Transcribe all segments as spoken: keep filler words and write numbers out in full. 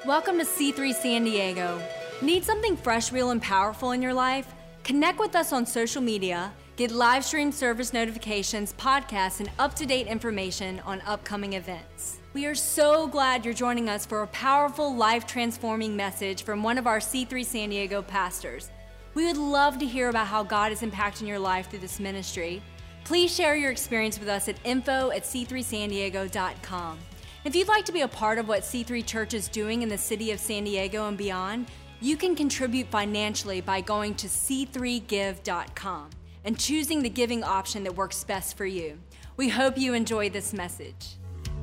Welcome to C three San Diego. Need something fresh, real, and powerful in your life? Connect with us on social media, get live stream service notifications, podcasts, and up-to-date information on upcoming events. We are so glad you're joining us for a powerful, life-transforming message from one of our C three San Diego pastors. We would love to hear about how God is impacting your life through this ministry. Please share your experience with us at info at c three san diego dot com. If you'd like to be a part of what C three Church is doing in the city of San Diego and beyond, you can contribute financially by going to c three give dot com and choosing the giving option that works best for you. We hope you enjoy this message.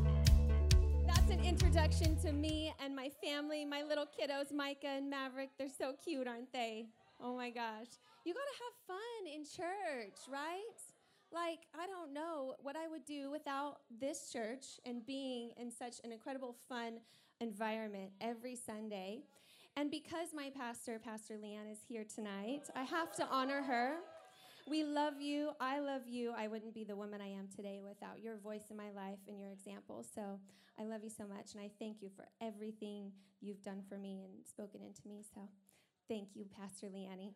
That's an introduction to me and my family, my little kiddos, Micah and Maverick. They're so cute, aren't they? Oh my gosh. You gotta have fun in church, right? Like, I don't know what I would do without this church and being in such an incredible, fun environment every Sunday. And because my pastor, Pastor Leanne, is here tonight, I have to honor her. We love you. I love you. I wouldn't be the woman I am today without your voice in my life and your example. So I love you so much, and I thank you for everything you've done for me and spoken into me. So thank you, Pastor Leanne.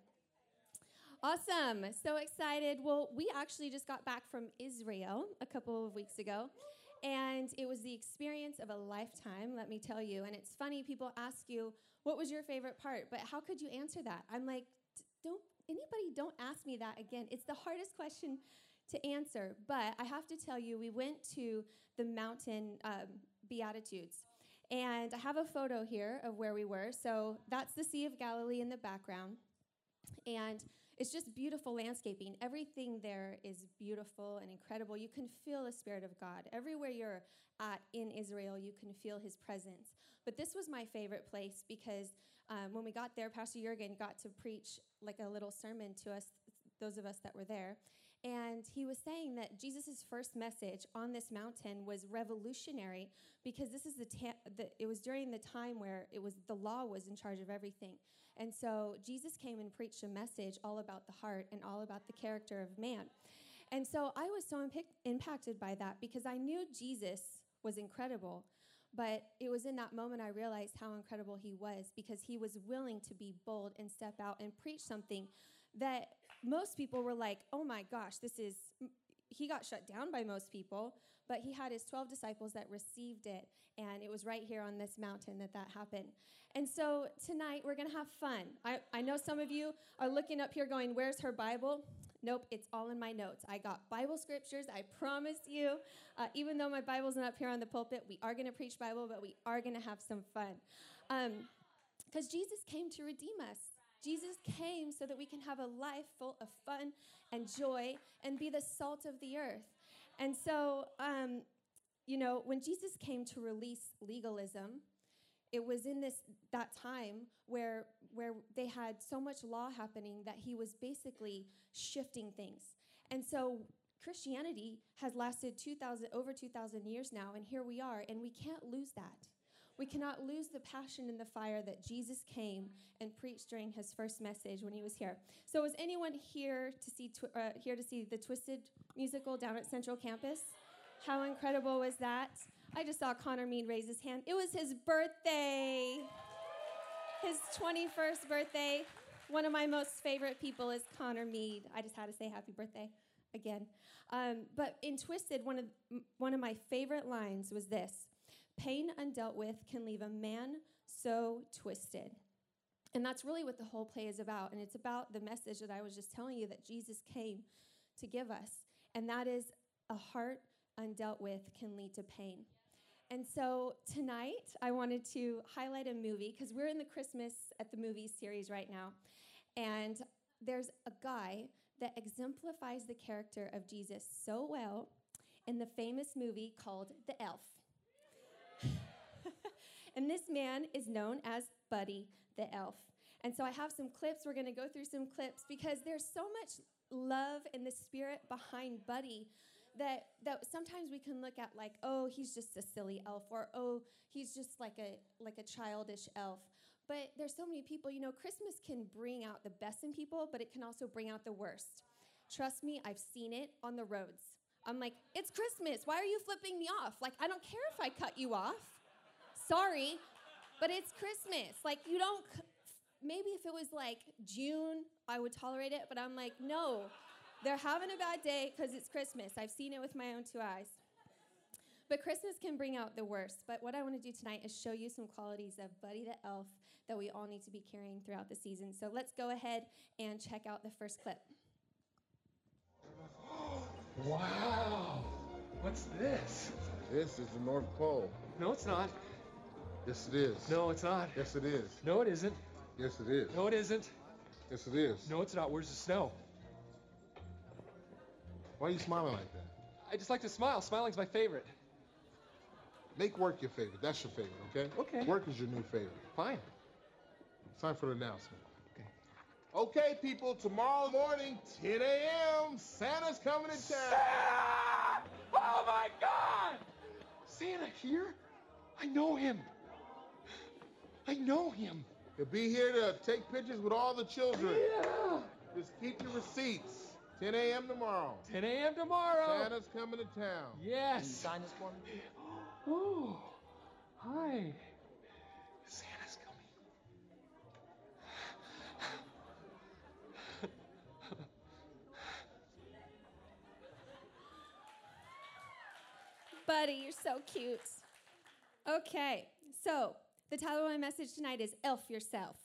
Awesome. So excited. Well, we actually just got back from Israel a couple of weeks ago, and it was the experience of a lifetime, let me tell you. And it's funny, people ask you, what was your favorite part? But how could you answer that? I'm like, don't anybody don't ask me that again. It's the hardest question to answer. But I have to tell you, we went to the mountain um, Beatitudes. And I have a photo here of where we were. So that's the Sea of Galilee in the background. And it's just beautiful landscaping. Everything there is beautiful and incredible. You can feel the Spirit of God. Everywhere you're at in Israel, you can feel His presence. But this was my favorite place because um, when we got there, Pastor Jurgen got to preach like a little sermon to us, those of us that were there. And he was saying that Jesus' first message on this mountain was revolutionary because this is the, ta- the it was during the time where it was the law was in charge of everything. And so Jesus came and preached a message all about the heart and all about the character of man. And so I was so impic- impacted by that because I knew Jesus was incredible, but it was in that moment I realized how incredible He was because He was willing to be bold and step out and preach something that most people were like, oh my gosh, this is, He got shut down by most people, but He had His twelve disciples that received it, and it was right here on this mountain that that happened. And so tonight, we're going to have fun. I, I know some of you are looking up here going, where's her Bible? Nope, it's all in my notes. I got Bible scriptures, I promise you. Uh, even though my Bible's not up here on the pulpit, we are going to preach Bible, but we are going to have some fun. Because um, Jesus came to redeem us. Jesus came so that we can have a life full of fun and joy and be the salt of the earth. And so, um, you know, when Jesus came to release legalism, it was in this that time where where they had so much law happening that He was basically shifting things. And so Christianity has lasted two thousand over two thousand years now, and here we are, and we can't lose that. We cannot lose the passion and the fire that Jesus came and preached during His first message when He was here. So was anyone here to see tw- uh, here to see the Twisted musical down at Central Campus? How incredible was that? I just saw Connor Mead raise his hand. It was his birthday, his twenty-first birthday. One of my most favorite people is Connor Mead. I just had to say happy birthday again. Um, but in Twisted, one of one of my favorite lines was this: pain undealt with can leave a man so twisted. And that's really what the whole play is about. And it's about the message that I was just telling you that Jesus came to give us. And that is a heart undealt with can lead to pain. And so tonight, I wanted to highlight a movie because we're in the Christmas at the Movies series right now. And there's a guy that exemplifies the character of Jesus so well in the famous movie called The Elf. And this man is known as Buddy the Elf. And so I have some clips. We're going to go through some clips because there's so much love in the spirit behind Buddy that that sometimes we can look at like, oh, he's just a silly elf, or oh, he's just like a like a childish elf. But there's so many people, you know, Christmas can bring out the best in people, but it can also bring out the worst. Trust me, I've seen it on the roads. I'm like, it's Christmas. Why are you flipping me off? Like, I don't care if I cut you off. Sorry. But it's Christmas. Like, you don't, maybe if it was like June, I would tolerate it, but I'm like, no, they're having a bad day because it's Christmas. I've seen it with my own two eyes. But Christmas can bring out the worst. But what I want to do tonight is show you some qualities of Buddy the Elf that we all need to be carrying throughout the season. So let's go ahead and check out the first clip. Wow. What's this? This is the North Pole. No, it's not. Yes, it is. No, it's not. Yes, it is. No, it isn't. Yes, it is. No, it isn't. Yes, it is. No, it's not. Where's the snow? Why are you smiling like that? I just like to smile. Smiling's my favorite. Make work your favorite. That's your favorite, okay? Okay. Work is your new favorite. Fine. It's time for the announcement. Okay. Okay, people, tomorrow morning, ten a.m., Santa's coming to town. Santa! Oh, my God! Santa here? I know him. I know him. He'll be here to take pictures with all the children. Yeah. Just keep your receipts. ten a.m. tomorrow. ten a.m. tomorrow. Santa's coming to town. Yes. Can you sign this for me? Oh, hi. Santa's coming. Buddy, you're so cute. Okay, so the title of my message tonight is Elf Yourself.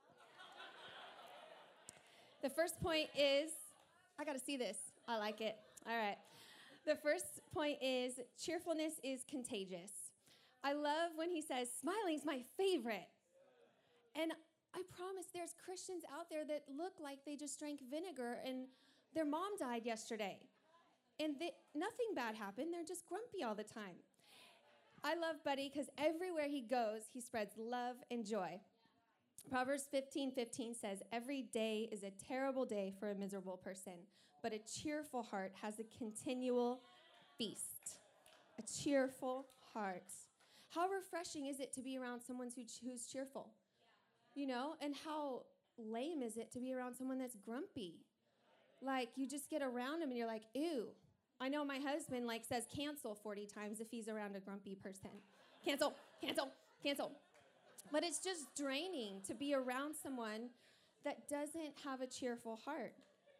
The first point is, I gotta see this. I like it. All right. The first point is cheerfulness is contagious. I love when he says, smiling's my favorite. And I promise there's Christians out there that look like they just drank vinegar and their mom died yesterday. And they, nothing bad happened. They're just grumpy all the time. I love Buddy because everywhere he goes, he spreads love and joy. Proverbs fifteen fifteen says, every day is a terrible day for a miserable person, but a cheerful heart has a continual feast. A cheerful heart. How refreshing is it to be around someone who, who's cheerful? You know, and how lame is it to be around someone that's grumpy? Like, you just get around them and you're like, ew. I know my husband, like, says cancel forty times if he's around a grumpy person. Cancel, cancel, cancel. But it's just draining to be around someone that doesn't have a cheerful heart.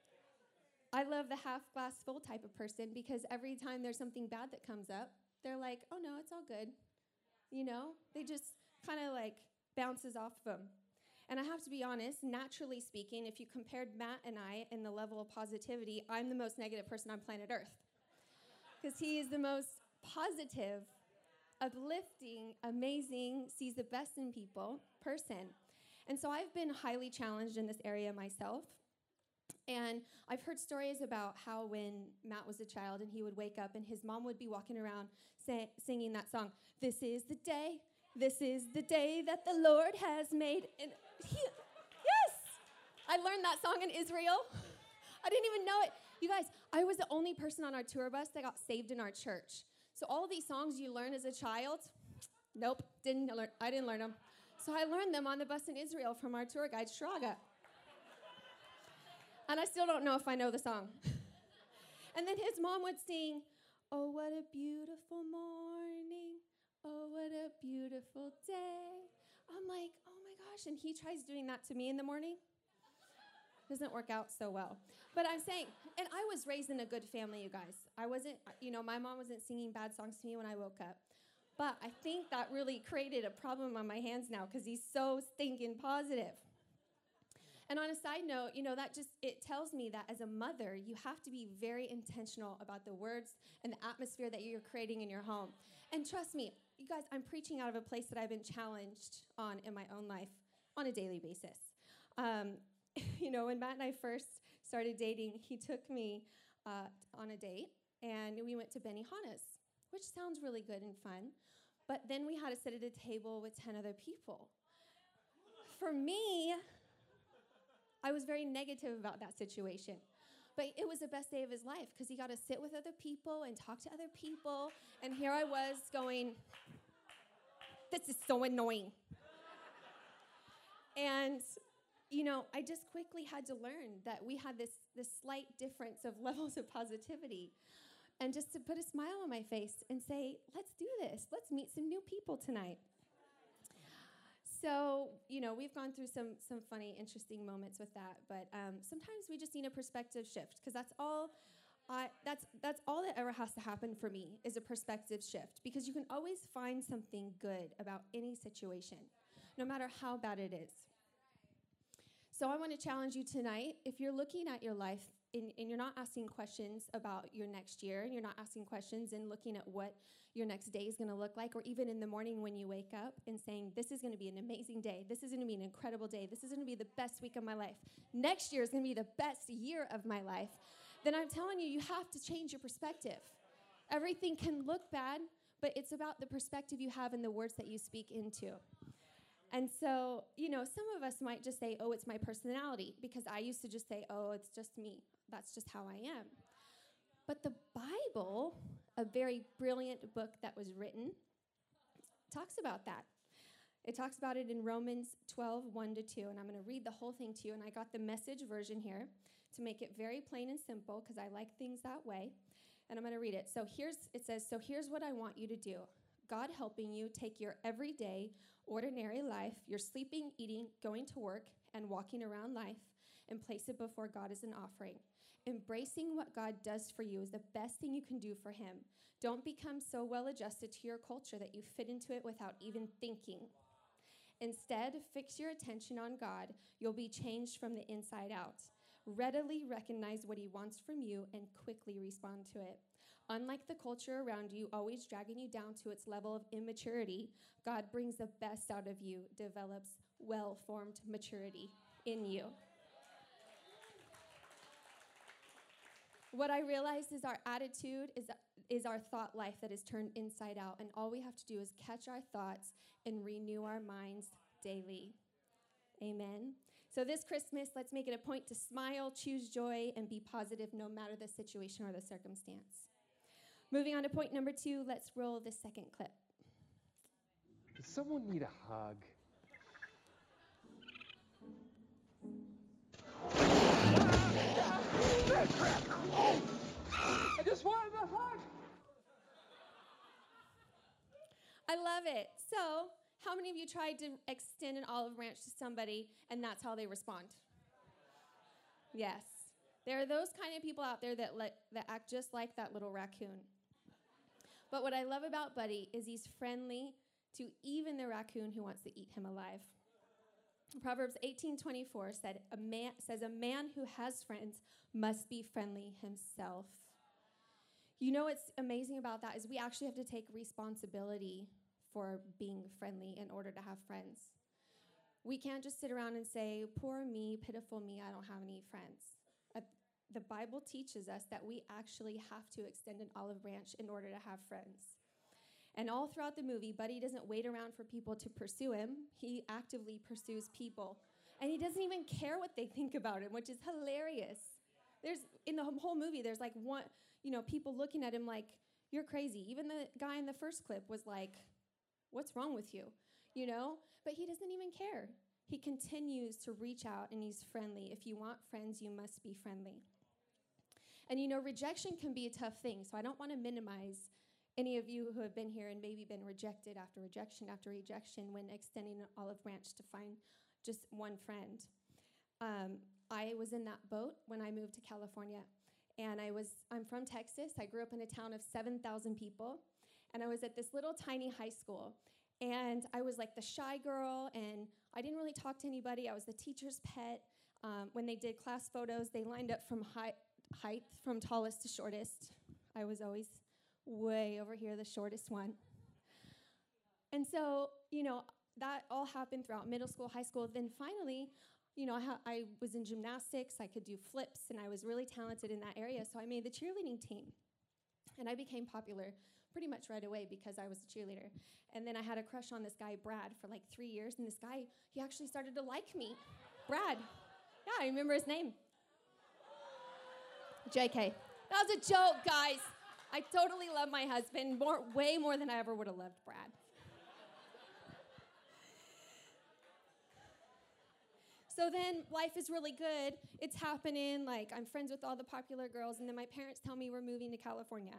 I love the half glass full type of person because every time there's something bad that comes up, they're like, oh no, it's all good. You know, they just kind of like bounces off of them. And I have to be honest, naturally speaking, if you compared Matt and I in the level of positivity, I'm the most negative person on planet Earth. Because he is the most positive, uplifting, amazing, sees the best in people person. And so I've been highly challenged in this area myself. And I've heard stories about how when Matt was a child and he would wake up and his mom would be walking around say, singing that song, this is the day, this is the day that the Lord has made. And he, yes, I learned that song in Israel. I didn't even know it. You guys, I was the only person on our tour bus that got saved in our church. So all of these songs you learn as a child, nope, didn't learn. I didn't learn them. So I learned them on the bus in Israel from our tour guide, Shraga. And I still don't know if I know the song. And then his mom would sing, oh, what a beautiful morning. Oh, what a beautiful day. I'm like, oh my gosh. And he tries doing that to me in the morning. Doesn't work out so well. But I'm saying, and I was raised in a good family, you guys. I wasn't, you know, my mom wasn't singing bad songs to me when I woke up. But I think that really created a problem on my hands now because he's so stinking positive. And on a side note, you know, that just, it tells me that as a mother, you have to be very intentional about the words and the atmosphere that you're creating in your home. And trust me, you guys, I'm preaching out of a place that I've been challenged on in my own life on a daily basis. Um, you know, when Matt and I first started dating, he took me uh, on a date, and we went to Benihana's, which sounds really good and fun. But then we had to sit at a table with ten other people. For me, I was very negative about that situation. But it was the best day of his life because he got to sit with other people and talk to other people. And here I was going, this is so annoying. And, you know, I just quickly had to learn that we had this, this slight difference of levels of positivity. And just to put a smile on my face and say, let's do this. Let's meet some new people tonight. So, you know, we've gone through some some funny, interesting moments with that, but um, sometimes we just need a perspective shift, because that's all I, that's that's all that ever has to happen for me is a perspective shift, because you can always find something good about any situation, no matter how bad it is. So I want to challenge you tonight, if you're looking at your life and, and you're not asking questions about your next year, and you're not asking questions and looking at what your next day is going to look like, or even in the morning when you wake up and saying, this is going to be an amazing day, this is going to be an incredible day, this is going to be the best week of my life, next year is going to be the best year of my life, then I'm telling you, you have to change your perspective. Everything can look bad, but it's about the perspective you have and the words that you speak into. And so, you know, some of us might just say, oh, it's my personality, because I used to just say, oh, it's just me. That's just how I am. But the Bible, a very brilliant book that was written, talks about that. It talks about it in Romans twelve, one to two, and I'm going to read the whole thing to you, and I got the Message version here to make it very plain and simple, because I like things that way, and I'm going to read it. So here's, it says, so here's what I want you to do. God helping you take your everyday, ordinary life, your sleeping, eating, going to work, and walking around life, and place it before God as an offering. Embracing what God does for you is the best thing you can do for him. Don't become so well adjusted to your culture that you fit into it without even thinking. Instead, fix your attention on God. You'll be changed from the inside out. Readily recognize what he wants from you and quickly respond to it. Unlike the culture around you, always dragging you down to its level of immaturity, God brings the best out of you, develops well-formed maturity in you. What I realized is our attitude is, is our thought life that is turned inside out, and all we have to do is catch our thoughts and renew our minds daily. Amen. So this Christmas, let's make it a point to smile, choose joy, and be positive no matter the situation or the circumstance. Moving on to point number two, let's roll the second clip. Does someone need a hug? I just wanted a hug. I love it. So, how many of you tried to extend an olive branch to somebody and that's how they respond? Yes. There are those kind of people out there that let, that act just like that little raccoon. But what I love about Buddy is he's friendly to even the raccoon who wants to eat him alive. Proverbs eighteen twenty-four said, a man, says, a man who has friends must be friendly himself. You know what's amazing about that is we actually have to take responsibility for being friendly in order to have friends. We can't just sit around and say, poor me, pitiful me, I don't have any friends. Uh, the Bible teaches us that we actually have to extend an olive branch in order to have friends. And all throughout the movie, Buddy doesn't wait around for people to pursue him. He actively pursues people. And he doesn't even care what they think about him, which is hilarious. There's, in the whole movie, there's like one, you know, people looking at him like, you're crazy. Even the guy in the first clip was like, what's wrong with you? You know? But he doesn't even care. He continues to reach out, and he's friendly. If you want friends, you must be friendly. And you know, rejection can be a tough thing, so I don't want to minimize any of you who have been here and maybe been rejected after rejection after rejection when extending an olive branch to find just one friend. Um, I was in that boat when I moved to California, and I was, I'm from Texas. I grew up in a town of seven thousand people, and I was at this little tiny high school, and I was like the shy girl, and I didn't really talk to anybody. I was the teacher's pet. Um, when they did class photos, they lined up from height, height from tallest to shortest. I was always way over here, the shortest one. And so, you know, that all happened throughout middle school, high school. Then finally, you know, I, ha- I was in gymnastics. I could do flips, and I was really talented in that area. So I made the cheerleading team. And I became popular pretty much right away because I was a cheerleader. And then I had a crush on this guy, Brad, for like three years. And this guy, he actually started to like me. Brad. Yeah, I remember his name. J K. That was a joke, guys. I totally love my husband, more, way more than I ever would have loved Brad. So then life is really good. It's happening. Like, I'm friends with all the popular girls, and then my parents tell me we're moving to California.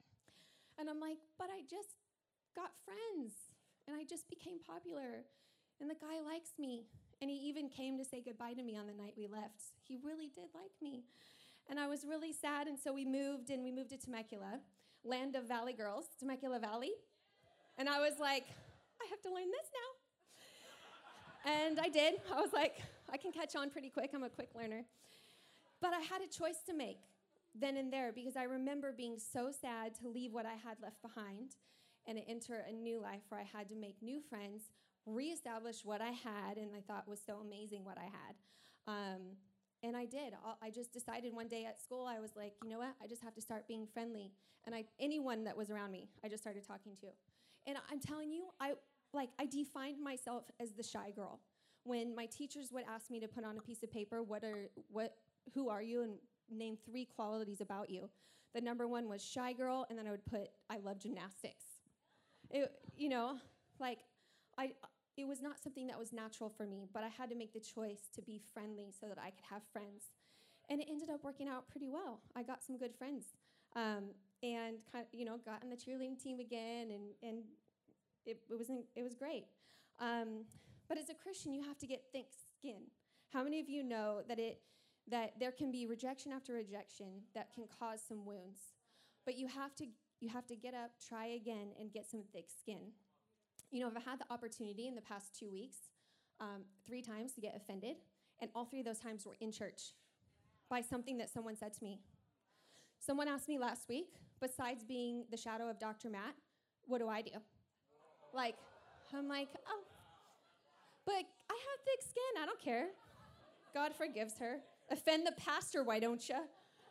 And I'm like, but I just got friends, and I just became popular. And the guy likes me. And he even came to say goodbye to me on the night we left. He really did like me. And I was really sad, and so we moved, and we moved to Temecula, land of Valley girls, Temecula Valley. And I was like, I have to learn this now. And I did. I was like, I can catch on pretty quick. I'm a quick learner. But I had a choice to make then and there, because I remember being so sad to leave what I had left behind and enter a new life where I had to make new friends, reestablish what I had, and I thought was so amazing what I had. Um, and I did. I just decided one day at school, I was like, you know what? I just have to start being friendly. And I, anyone that was around me, I just started talking to. And I'm telling you, I like I defined myself as the shy girl. When my teachers would ask me to put on a piece of paper, what are what, who are you, and name three qualities about you. The number one was shy girl, and then I would put, I love gymnastics. It, you know, like I. It was not something that was natural for me, but I had to make the choice to be friendly so that I could have friends. And it ended up working out pretty well. I got some good friends, um, and kind of, you know, got on the cheerleading team again, and and it, it was it was great. Um, but as a Christian, you have to get thick skin. How many of you know that it that there can be rejection after rejection that can cause some wounds? But you have to you have to get up, try again, and get some thick skin. You know, I've had the opportunity in the past two weeks, um, three times to get offended, and all three of those times were in church by something that someone said to me. Someone asked me last week, besides being the shadow of Doctor Matt, what do I do? Like, I'm like, oh, but I have thick skin. I don't care. God forgives her. Offend the pastor, why don't you?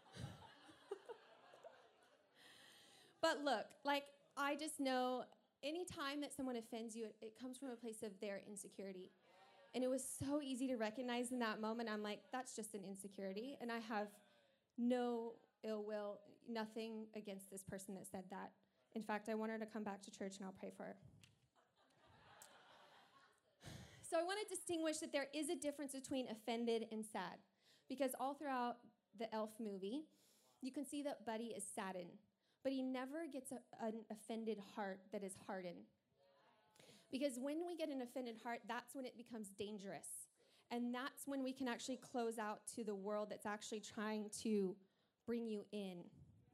But look, like, I just know any time that someone offends you, it, it comes from a place of their insecurity. And it was so easy to recognize in that moment. I'm like, that's just an insecurity. And I have no ill will, nothing against this person that said that. In fact, I want her to come back to church, and I'll pray for her. So I want to distinguish that there is a difference between offended and sad. Because all throughout the Elf movie, you can see that Buddy is saddened. But he never gets a, an offended heart that is hardened. Because when we get an offended heart, that's when it becomes dangerous. And that's when we can actually close out to the world that's actually trying to bring you in.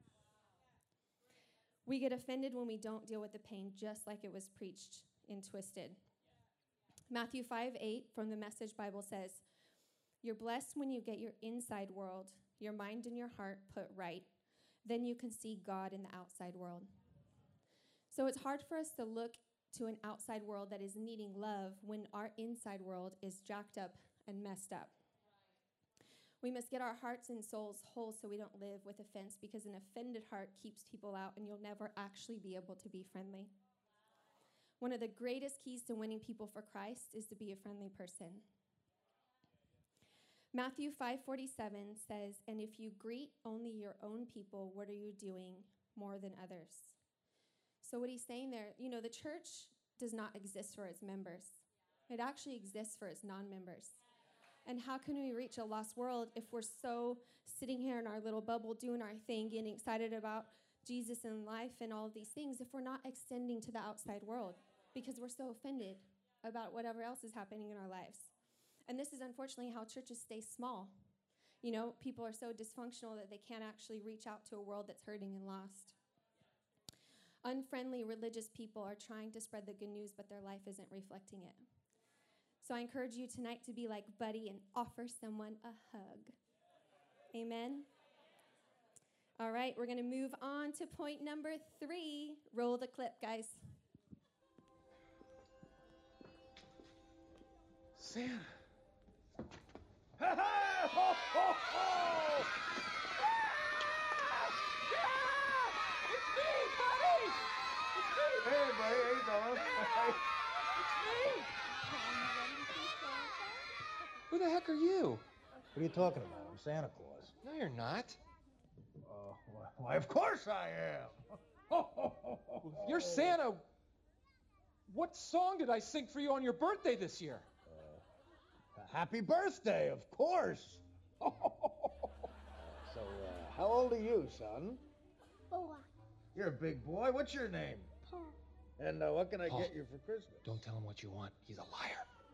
We get offended when we don't deal with the pain, just like it was preached in Twisted. Matthew five eight from the Message Bible says, "You're blessed when you get your inside world, your mind and your heart put right. Then you can see God in the outside world." So it's hard for us to look to an outside world that is needing love when our inside world is jacked up and messed up. We must get our hearts and souls whole so we don't live with offense, because an offended heart keeps people out, and you'll never actually be able to be friendly. One of the greatest keys to winning people for Christ is to be a friendly person. Matthew five forty-seven says, "And if you greet only your own people, what are you doing more than others?" So what he's saying there, you know, the church does not exist for its members. It actually exists for its non-members. And how can we reach a lost world if we're so sitting here in our little bubble doing our thing, getting excited about Jesus and life and all of these things, if we're not extending to the outside world because we're so offended about whatever else is happening in our lives? And this is unfortunately how churches stay small. You know, people are so dysfunctional that they can't actually reach out to a world that's hurting and lost. Unfriendly religious people are trying to spread the good news, but their life isn't reflecting it. So I encourage you tonight to be like Buddy and offer someone a hug. Amen? All right, we're going to move on to point number three. Roll the clip, guys. Santa. Ha ha! Ho, ho, ho! Ah! Yeah! It's me, buddy! It's me! Hey, buddy, how you doing? Hey! It's me! Who the heck are you? What are you talking about? I'm Santa Claus. No, you're not. Uh, wh- why, of course I am. Well, if you're Santa, what song did I sing for you on your birthday this year? Uh, happy birthday, of course. So, uh, how old are you, son? Four. You're a big boy. What's your name? Paul. And uh, what can I Paul. get you for Christmas? Don't tell him what you want. He's a liar.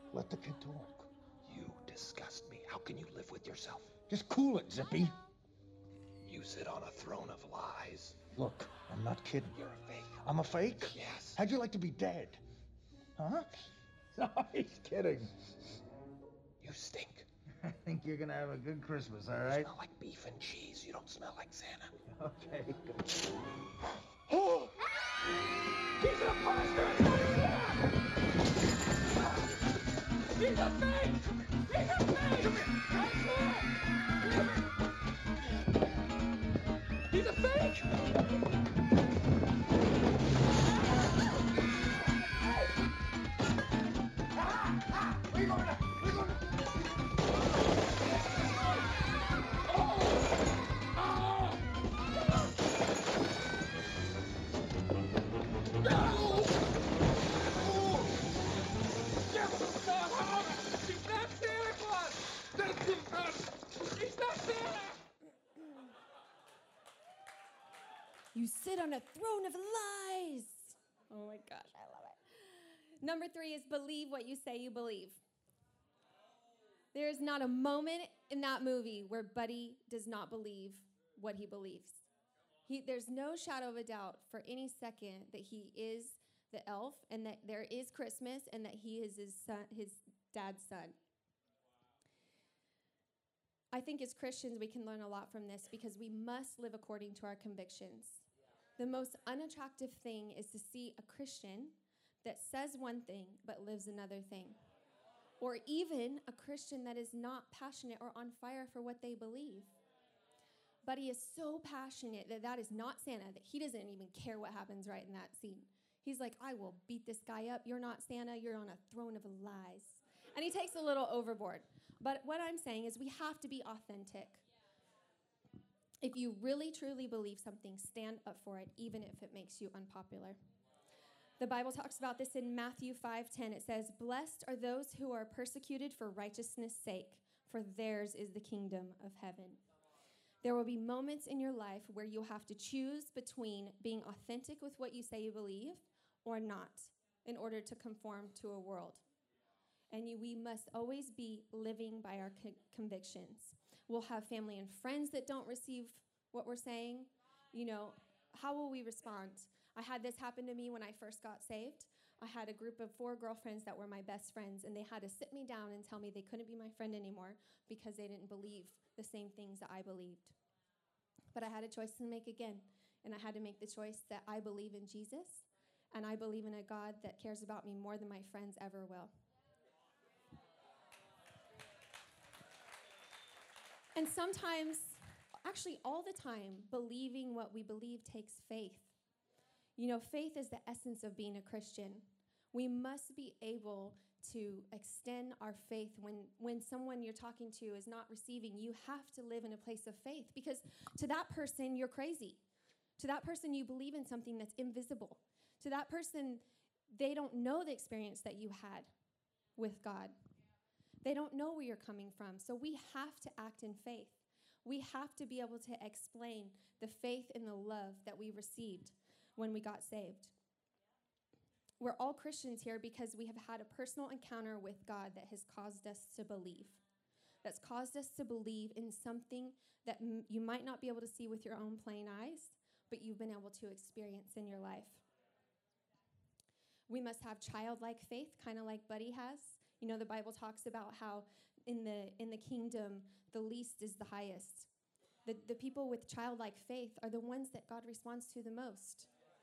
Let the kid talk. You disgust me. How can you live with yourself? Just cool it, Zippy. You sit on a throne of lies. Look, I'm not kidding. You're a fake. I'm a fake? Yes. How'd you like to be dead? Huh? No, he's kidding. You stink. I think you're gonna have a good Christmas, all You right? smell like beef and cheese. You don't smell like Santa. Okay, good. Oh! He's a bastard! He's a fake! He's a fake! I swear! He's a fake! You sit on a throne of lies. Oh my gosh, I love it. Number three is believe what you say you believe. There's not a moment in that movie where Buddy does not believe what he believes. He, there's no shadow of a doubt for any second that he is the elf and that there is Christmas and that he is his son, his dad's son. I think as Christians we can learn a lot from this because we must live according to our convictions. The most unattractive thing is to see a Christian that says one thing but lives another thing. Or even a Christian that is not passionate or on fire for what they believe. But he is so passionate that that is not Santa, that he doesn't even care what happens right in that scene. He's like, I will beat this guy up. You're not Santa. You're on a throne of lies. And he takes a little overboard. But what I'm saying is we have to be authentic. If you really, truly believe something, stand up for it, even if it makes you unpopular. The Bible talks about this in Matthew five ten. It says, blessed are those who are persecuted for righteousness' sake, for theirs is the kingdom of heaven. There will be moments in your life where you'll have to choose between being authentic with what you say you believe or not in order to conform to a world. And you, we must always be living by our co- convictions. We'll have family and friends that don't receive what we're saying. You know, how will we respond? I had this happen to me when I first got saved. I had a group of four girlfriends that were my best friends, and they had to sit me down and tell me they couldn't be my friend anymore because they didn't believe the same things that I believed. But I had a choice to make again, and I had to make the choice that I believe in Jesus, and I believe in a God that cares about me more than my friends ever will. And sometimes, actually all the time, believing what we believe takes faith. You know, faith is the essence of being a Christian. We must be able to extend our faith when, when someone you're talking to is not receiving. You have to live in a place of faith because to that person, you're crazy. To that person, you believe in something that's invisible. To that person, they don't know the experience that you had with God. They don't know where you're coming from. So we have to act in faith. We have to be able to explain the faith and the love that we received when we got saved. We're all Christians here because we have had a personal encounter with God that has caused us to believe. That's caused us to believe in something that m- you might not be able to see with your own plain eyes, but you've been able to experience in your life. We must have childlike faith, kind of like Buddy has. You know, the Bible talks about how in the in the kingdom, the least is the highest. The, the people with childlike faith are the ones that God responds to the most.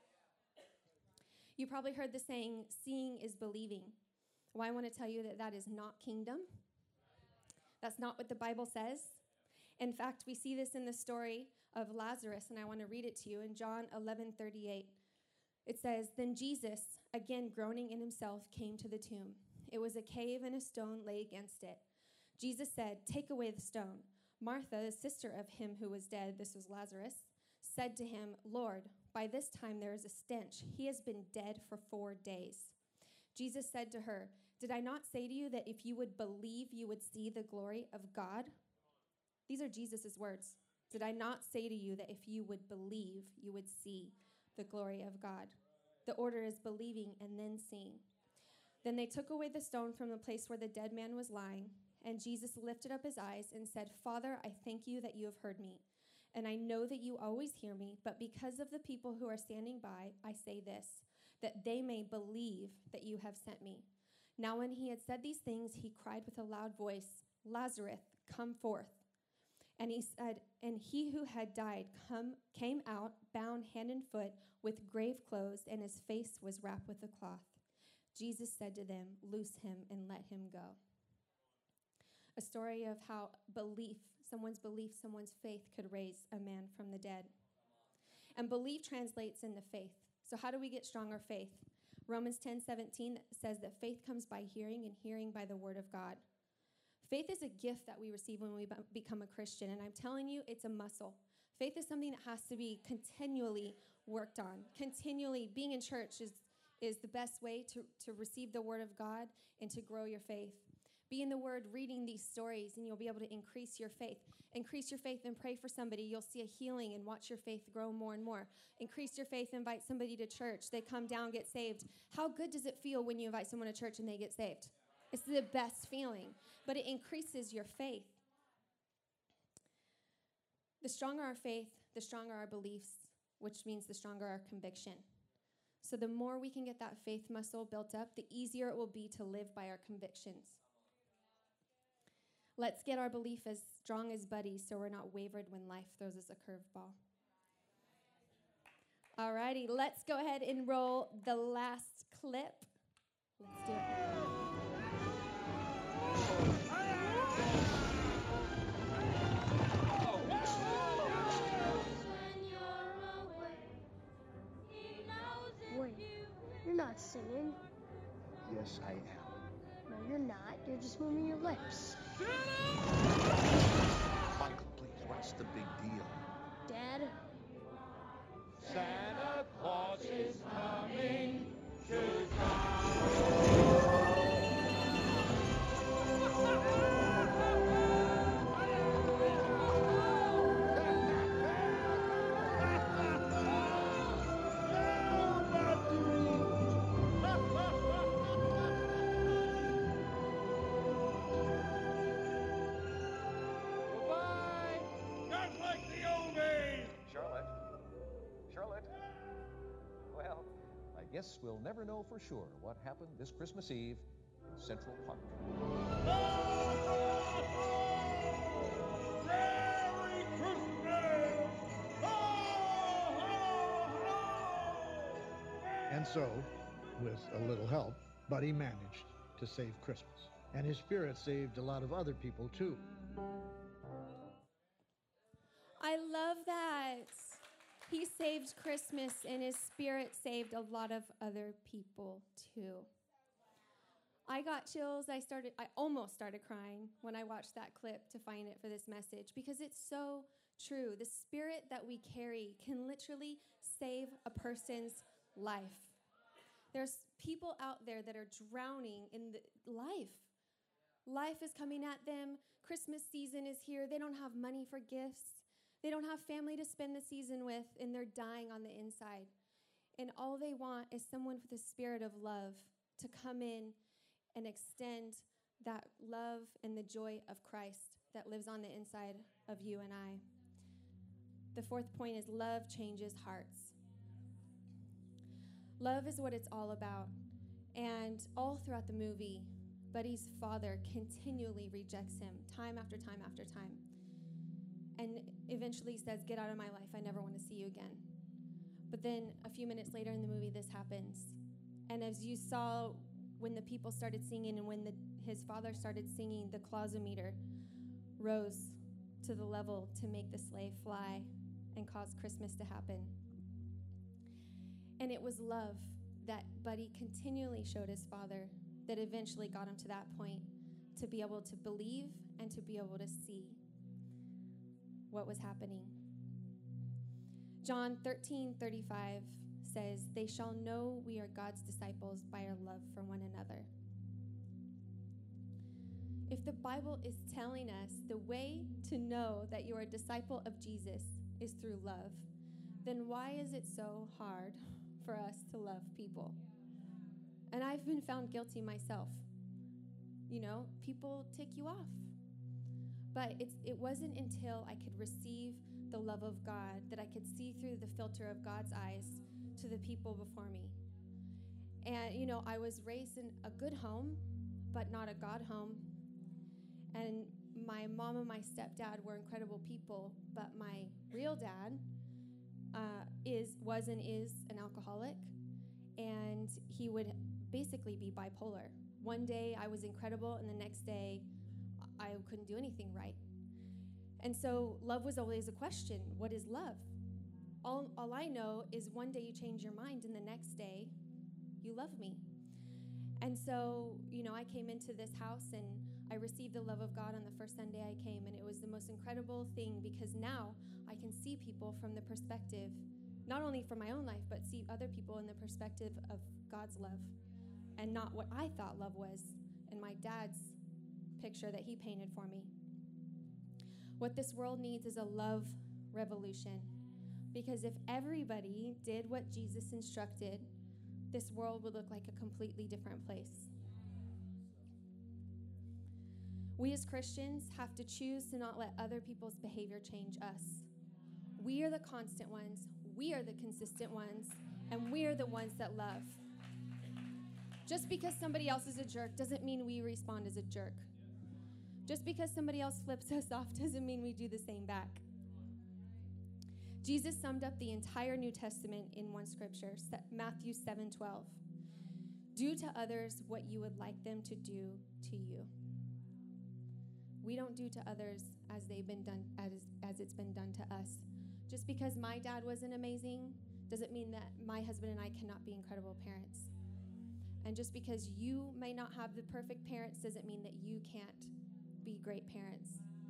You probably heard the saying, seeing is believing. Well, I want to tell you that that is not kingdom. That's not what the Bible says. In fact, we see this in the story of Lazarus, and I want to read it to you in John eleven thirty-eight. It says, then Jesus, again groaning in himself, came to the tomb. It was a cave and a stone lay against it. Jesus said, take away the stone. Martha, the sister of him who was dead, this was Lazarus, said to him, Lord, by this time there is a stench. He has been dead for four days. Jesus said to her, did I not say to you that if you would believe, you would see the glory of God? These are Jesus' words. Did I not say to you that if you would believe, you would see the glory of God? The order is believing and then seeing. Then they took away the stone from the place where the dead man was lying, and Jesus lifted up his eyes and said, Father, I thank you that you have heard me, and I know that you always hear me, but because of the people who are standing by, I say this, that they may believe that you have sent me. Now when he had said these things, he cried with a loud voice, Lazarus, come forth. And he said, and he who had died come, came out, bound hand and foot, with grave clothes, and his face was wrapped with a cloth. Jesus said to them, loose him and let him go. A story of how belief, someone's belief, someone's faith could raise a man from the dead. And belief translates into faith. So how do we get stronger faith? Romans ten seventeen says that faith comes by hearing, and hearing by the word of God. Faith is a gift that we receive when we be- become a Christian, and I'm telling you, it's a muscle. Faith is something that has to be continually worked on. Continually being in church is, is the best way to, to receive the word of God and to grow your faith. Be in the word, reading these stories, and you'll be able to increase your faith. Increase your faith and pray for somebody. You'll see a healing and watch your faith grow more and more. Increase your faith, invite somebody to church. They come down, get saved. How good does it feel when you invite someone to church and they get saved? It's the best feeling, but it increases your faith. The stronger our faith, the stronger our beliefs, which means the stronger our conviction. So the more we can get that faith muscle built up, the easier it will be to live by our convictions. Let's get our belief as strong as buddies so we're not wavered when life throws us a curveball. All righty, let's go ahead and roll the last clip. Let's do it. Wait, you're not singing. Yes, I am. No, you're not. You're just moving your lips. Michael, please, what's the big deal? Dad? Santa Claus is coming to Guess we'll never know for sure what happened this Christmas Eve in Central Park. Merry Christmas! Ho, ho, ho! And so, with a little help, Buddy managed to save Christmas. And his spirit saved a lot of other people, too. I love that. He saved Christmas, and his spirit saved a lot of other people, too. I got chills. I started, I almost started crying when I watched that clip to find it for this message, because it's so true. The spirit that we carry can literally save a person's life. There's people out there that are drowning in the life. Life is coming at them. Christmas season is here. They don't have money for gifts. They don't have family to spend the season with, and they're dying on the inside. And all they want is someone with a spirit of love to come in and extend that love and the joy of Christ that lives on the inside of you and I. The fourth point is love changes hearts. Love is what it's all about. And all throughout the movie, Buddy's father continually rejects him time after time after time. And eventually says, get out of my life. I never want to see you again. But then a few minutes later in the movie, this happens. And as you saw when the people started singing and when the, his father started singing, the clausometer rose to the level to make the sleigh fly and cause Christmas to happen. And it was love that Buddy continually showed his father that eventually got him to that point to be able to believe and to be able to see what was happening. John thirteen thirty-five says, they shall know we are God's disciples by our love for one another. If the Bible is telling us the way to know that you're a disciple of Jesus is through love, then why is it so hard for us to love people? And I've been found guilty myself. You know, people tick you off. But it's, it wasn't until I could receive the love of God that I could see through the filter of God's eyes to the people before me. And, you know, I was raised in a good home, but not a God home. And my mom and my stepdad were incredible people, but my real dad uh, is was and is an alcoholic, and he would basically be bipolar. One day I was incredible, and the next day I couldn't do anything right. And so love was always a question. What is love? All, all I know is one day you change your mind, and the next day you love me. And so, you know, I came into this house, and I received the love of God on the first Sunday I came, and it was the most incredible thing, because now I can see people from the perspective, not only from my own life, but see other people in the perspective of God's love, and not what I thought love was in my dad's picture that he painted for me. What this world needs is a love revolution, because if everybody did what Jesus instructed, this world would look like a completely different place. We as Christians have to choose to not let other people's behavior change us. We are the constant ones, we are the consistent ones, and we are the ones that love. Just because somebody else is a jerk doesn't mean we respond as a jerk. Just because somebody else flips us off doesn't mean we do the same back. Jesus summed up the entire New Testament in one scripture, Matthew seven twelve. Do to others what you would like them to do to you. We don't do to others as they've been done, as, as it's been done to us. Just because my dad wasn't amazing doesn't mean that my husband and I cannot be incredible parents. And just because you may not have the perfect parents doesn't mean that you can't be great parents.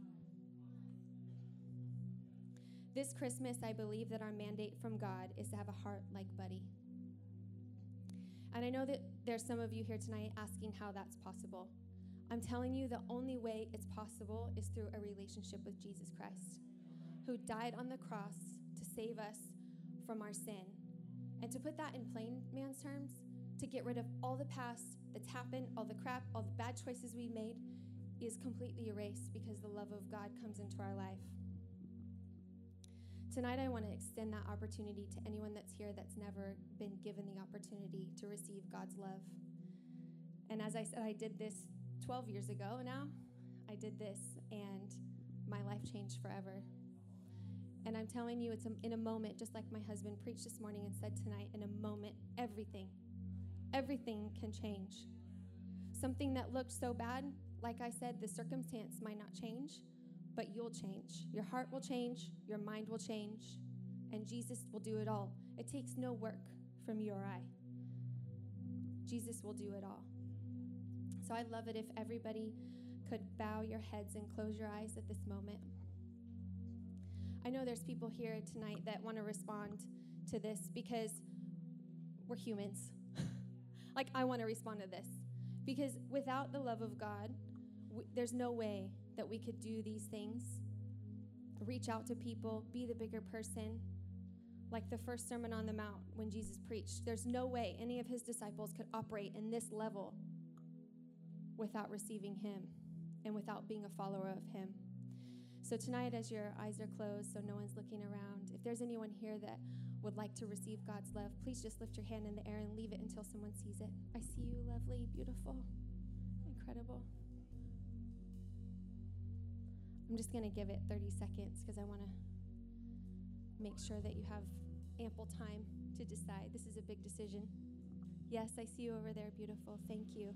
This Christmas, I believe that our mandate from God is to have a heart like Buddy. And I know that there's some of you here tonight asking how that's possible. I'm telling you, the only way it's possible is through a relationship with Jesus Christ, who died on the cross to save us from our sin. And to put that in plain man's terms, to get rid of all the past that's happened, all the crap, all the bad choices we made, is completely erased because the love of God comes into our life. Tonight, I want to extend that opportunity to anyone that's here that's never been given the opportunity to receive God's love. And as I said, I did this twelve years ago now. I did this, and my life changed forever. And I'm telling you, it's a, in a moment, just like my husband preached this morning and said tonight, in a moment, everything, everything can change. Something that looked so bad, like I said, the circumstance might not change, but you'll change. Your heart will change, your mind will change, and Jesus will do it all. It takes no work from you or I. Jesus will do it all. So I'd love it if everybody could bow your heads and close your eyes at this moment. I know there's people here tonight that want to respond to this because we're humans. Like, I want to respond to this. Because without the love of God, we, there's no way that we could do these things, reach out to people, be the bigger person. Like the first Sermon on the Mount when Jesus preached, there's no way any of his disciples could operate in this level without receiving him and without being a follower of him. So tonight, as your eyes are closed, so no one's looking around, if there's anyone here that would like to receive God's love, please just lift your hand in the air and leave it until someone sees it. I see you, lovely, beautiful, incredible. I'm just going to give it thirty seconds because I want to make sure that you have ample time to decide. This is a big decision. Yes, I see you over there, beautiful. Thank you.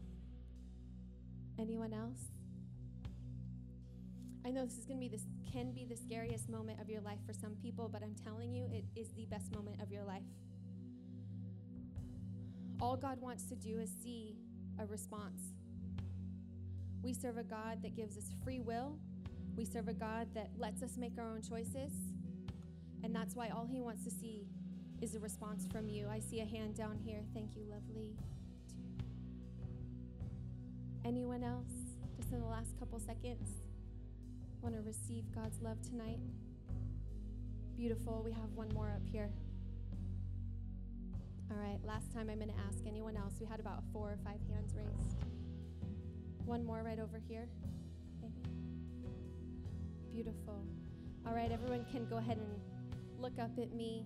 Anyone else? I know this is going to be this can be the scariest moment of your life for some people, but I'm telling you, it is the best moment of your life. All God wants to do is see a response. We serve a God that gives us free will. We serve a God that lets us make our own choices. And that's why all he wants to see is a response from you. I see a hand down here. Thank you, lovely. Anyone else? Just in the last couple seconds, want to receive God's love tonight? Beautiful. We have one more up here. All right, last time I'm going to ask anyone else. We had about four or five hands raised. One more right over here. Maybe. Beautiful. All right, everyone can go ahead and look up at me.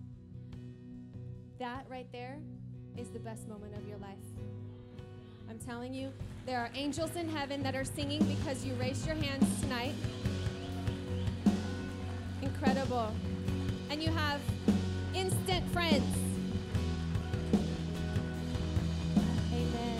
That right there is the best moment of your life. I'm telling you, there are angels in heaven that are singing because you raised your hands tonight. Incredible. And you have instant friends. Amen.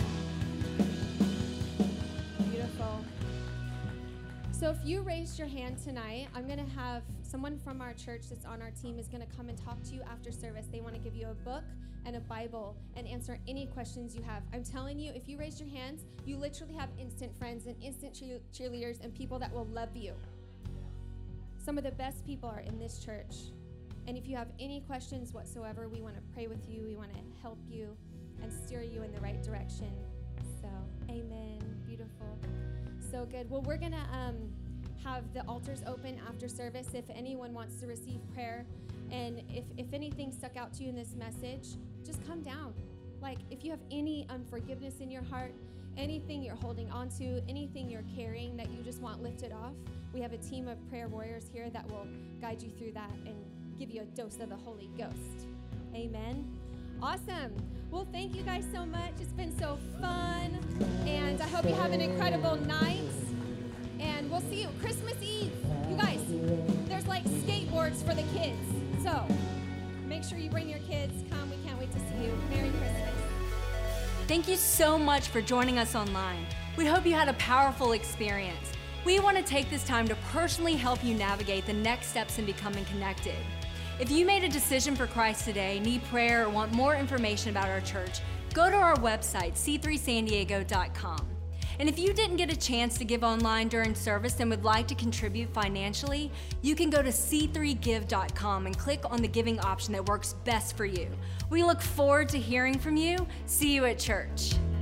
Beautiful. So if you raised your hand tonight, I'm going to have someone from our church that's on our team is going to come and talk to you after service. They want to give you a book and a Bible and answer any questions you have. I'm telling you, if you raised your hands, you literally have instant friends and instant cheer- cheerleaders and people that will love you. Some of the best people are in this church. And if you have any questions whatsoever, we want to pray with you. We want to help you and steer you in the right direction. So, amen. Beautiful. So good. Well, we're going to um, have the altars open after service if anyone wants to receive prayer. And if, if anything stuck out to you in this message, just come down. Like, if you have any unforgiveness in your heart, anything you're holding on to, anything you're carrying that you just want lifted off, we have a team of prayer warriors here that will guide you through that and give you a dose of the Holy Ghost. Amen. Awesome. Well, thank you guys so much. It's been so fun. And I hope you have an incredible night. And we'll see you Christmas Eve. You guys, there's like skateboards for the kids. So make sure you bring your kids. Come. We can't wait to see you. Merry Christmas. Thank you so much for joining us online. We hope you had a powerful experience. We want to take this time to personally help you navigate the next steps in becoming connected. If you made a decision for Christ today, need prayer, or want more information about our church, go to our website, c three san diego dot com. And if you didn't get a chance to give online during service and would like to contribute financially, you can go to c three give dot com and click on the giving option that works best for you. We look forward to hearing from you. See you at church.